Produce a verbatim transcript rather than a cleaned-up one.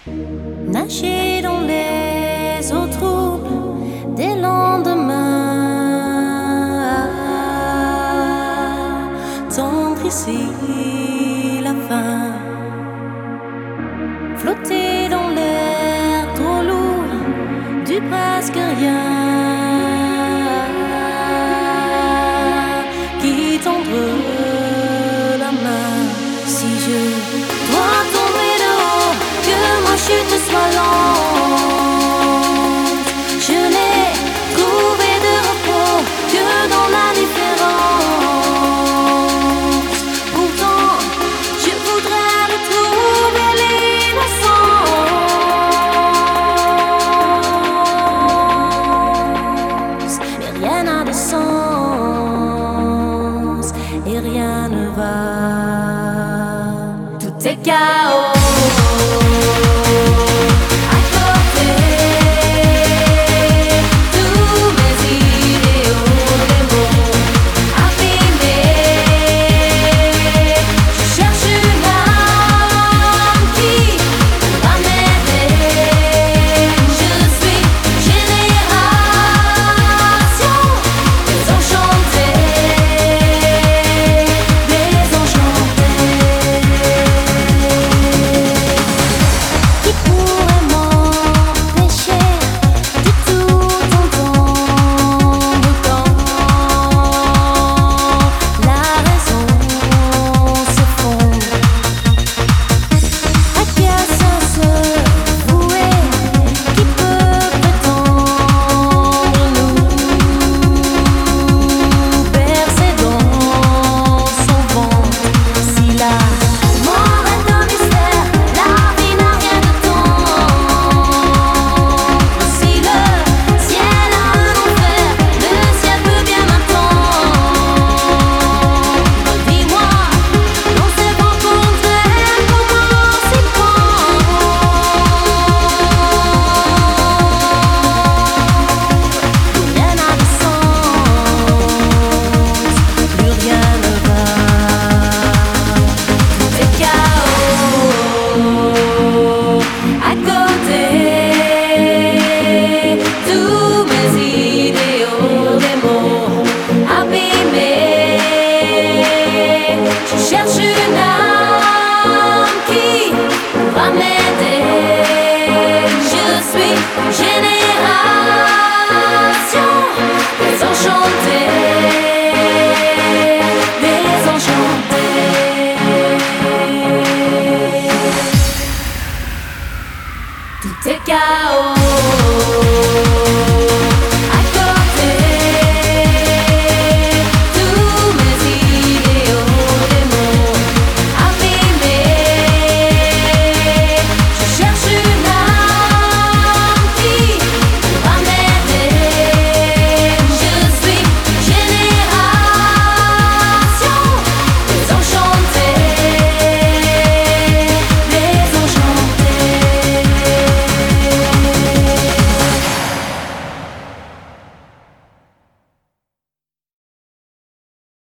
Nager dans les eaux troubles des lendemains, tendre ici la fin, flotter dans l'air trop lourd du presque rien, qui tendre la main. Si je dois tomber de haut, que ma chute soit lente, je n'ai trouvé de repos que dans la différence. Pourtant, je voudrais retrouver l'innocence, mais rien n'a de sens et rien ne va. Tout est chaos. Tout est chaos.